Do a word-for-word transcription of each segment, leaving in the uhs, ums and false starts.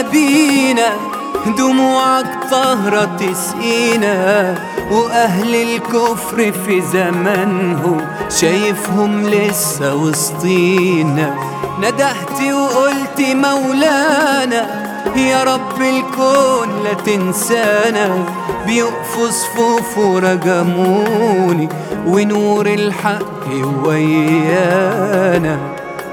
بينا دموعك طهرة تسقينا، وأهل الكفر في زمانهم شايفهم لسه وسطينا. ندهت وقلت مولانا يا رب الكون لا تنسانا، بيقفوا صفوف ورجموني ونور الحق ويانا.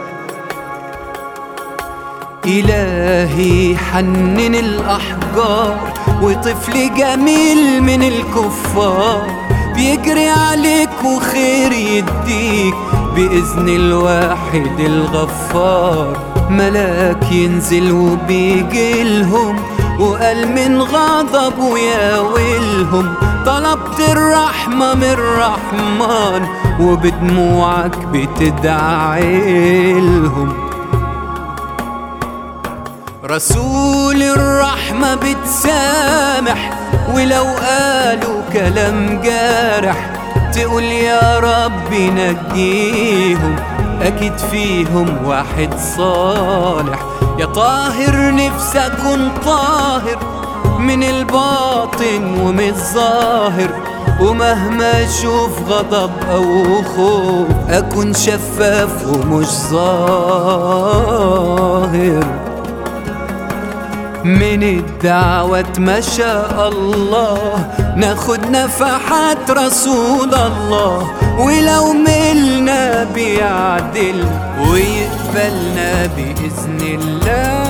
إلهي حنن الأحجار وطفل جميل من الكفار بيجري عليك وخير يديك بإذن الواحد الغفار. ملاك ينزل وبيجيلهم وقال من غضبه يا ويلهم، طلبت الرحمة من الرحمن وبدموعك بتدعيلهم. رسول الرحمة بتسامح ولو قالوا كلام جارح، تقول يا رب نجيهم أكيد فيهم واحد صالح. يا طاهر نفسي أكون طاهر من الباطن ومن الظاهر، ومهما أشوف غضب أو خوف أكون شفاف ومش ظاهر. من الدعوة ما شاء الله ناخد نفحات رسول الله، ولو ملنا بيعدل ويقبلنا بإذن الله.